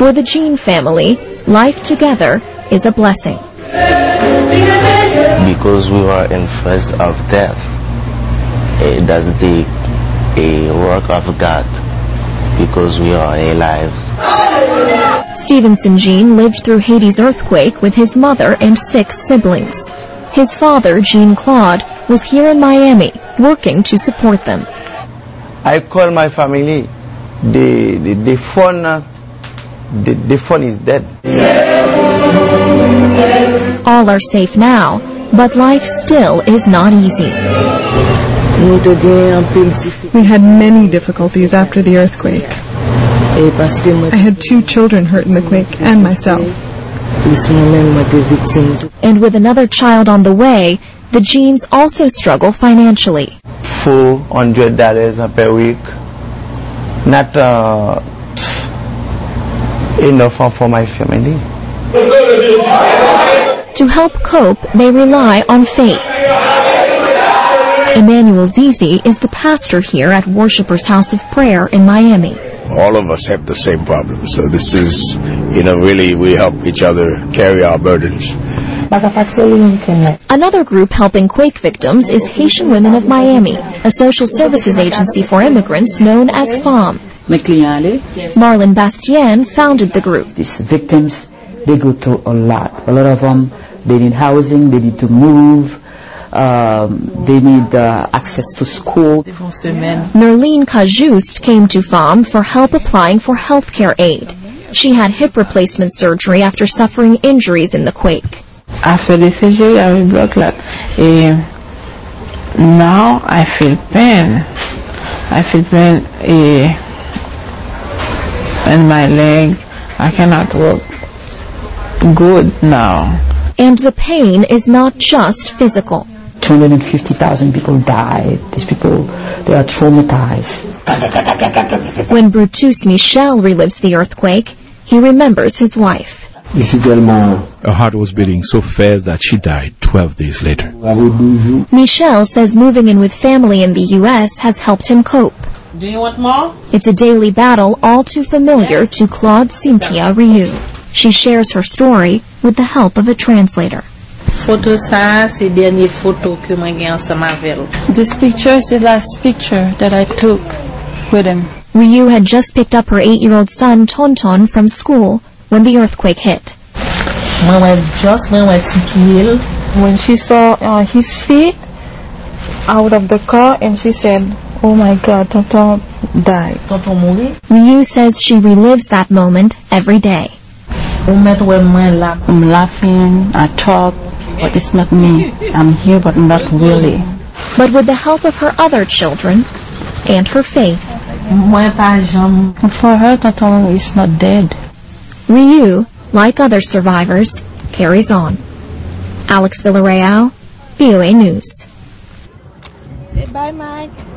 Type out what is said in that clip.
For the Jean family, life together is a blessing. Because we were in face of death, that's the work of God, because we are alive. Stevenson Jean lived through Haiti's earthquake with his mother and 6 siblings. His father, Jean-Claude, was here in Miami, working to support them. I call my family. The phone is dead. All are safe now, but life still is not easy. We had many difficulties after the earthquake. I had 2 children hurt in the quake and myself. And with another child on the way, the Jeans also struggle financially. $400 per week. Not enough for my family. To help cope, they rely on faith. Emmanuel Zizi is the pastor here at Worshipers House of Prayer in Miami. All of us have the same problem, so this is, really we help each other carry our burdens. Another group helping quake victims is Haitian Women of Miami, a social services agency for immigrants known as FAM. Marlon Bastien founded the group. These victims, they go through a lot. A lot of them, they need housing, they need to move, they need access to school. Nerline Cajuste came to FAM for help applying for health care aid. She had hip replacement surgery after suffering injuries in the quake. After the surgery, I have a blood clot. Now I feel pain. I feel pain in my leg. I cannot walk good now. And the pain is not just physical. 250,000 people died. These people, they are traumatized. When Brutus Michel relives the earthquake, he remembers his wife. Her heart was beating so fast that she died 12 days later. Michel says moving in with family in the U.S. has helped him cope. Do you want more? It's a daily battle all too familiar to Claude Cynthia Rioux. She shares her story with the help of a translator. This picture is the last picture that I took with him. Rioux had just picked up her 8-year-old son Tonton from school when the earthquake hit. When she saw his feet out of the car, and she said, "Oh my God, Tonton died." Rioux says she relives that moment every day. I'm laughing, I talk, but it's not me. I'm here, but not really. But with the help of her other children and her faith, For her, Tonton is not dead. Rioux, like other survivors, carries on. Alex Villarreal, VOA News. Say bye, Mike.